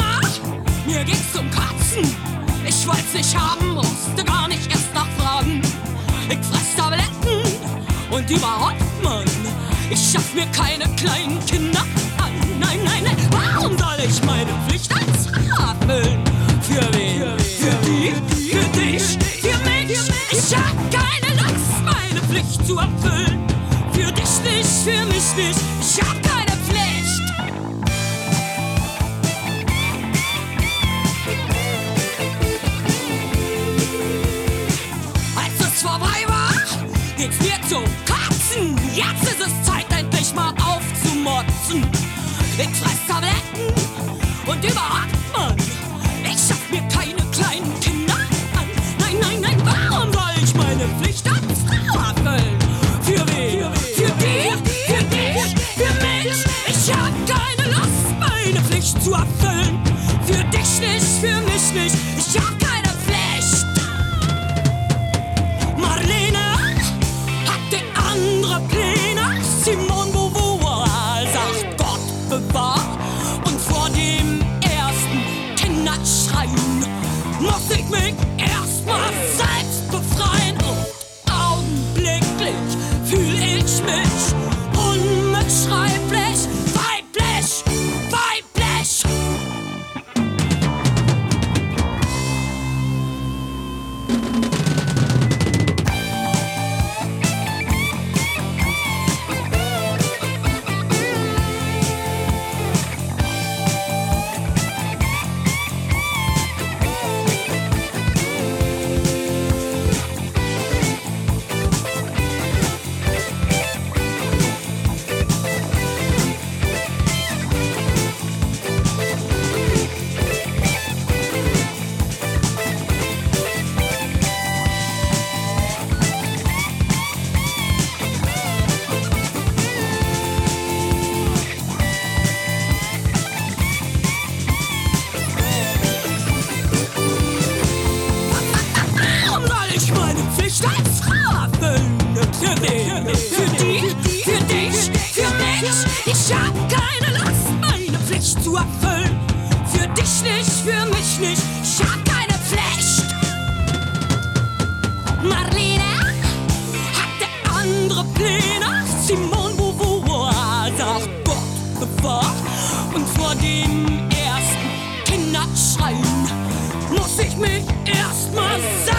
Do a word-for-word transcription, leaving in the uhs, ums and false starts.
Mama, mir geht's um Katzen. Ich wollt's nicht haben, musste gar nicht erst nachfragen. Ich fress Tabletten und überhaupt, Mann, ich schaff mir keine kleinen Kinder an. Nein, nein, nein, warum soll ich meine Pflicht als Frau erfüllen? Für wen? Für die? Für dich? Für mich? Ich hab keine Lust, meine Pflicht zu erfüllen. Für dich nicht, für mich nicht, ich hab keine Pflicht. Als es vorbei war, geht's mir zum Kotzen. Jetzt ist es Zeit, endlich mal aufzumotzen. Ich fress Tabletten und überhaupt, Mann, ich schaff mir keine kleinen Kinder an. Nein, nein, nein, warum soll ich meine Pflicht als Frau erfüllen? Für wen? Für die? Für dich? Für mich? Ich hab keine Lust, meine Pflicht zu erfüllen. Für dich nicht, für mich nicht, ich hab keine Pflicht. Marlene hatte andere Pläne. Simone Beauvoir sagt Gott bewahr. Und vor dem ersten Kinderschreien muss ich mich erstmal selbst befreien. Und augenblicklich fühl ich mich unbeschreiblich weiblich, weiblich. Als Frau erfüllen. Für wen? Für die? Für dich? Für mich? Ich hab keine Lust, meine Pflicht zu erfüllen. Für dich nicht, für mich nicht, ich hab keine Pflicht. Marlene hatte andere Pläne. Simone Beauvoir sagt Gott bewahr. Und vor dem ersten Kinderschreien muss ich mich erstmal selbst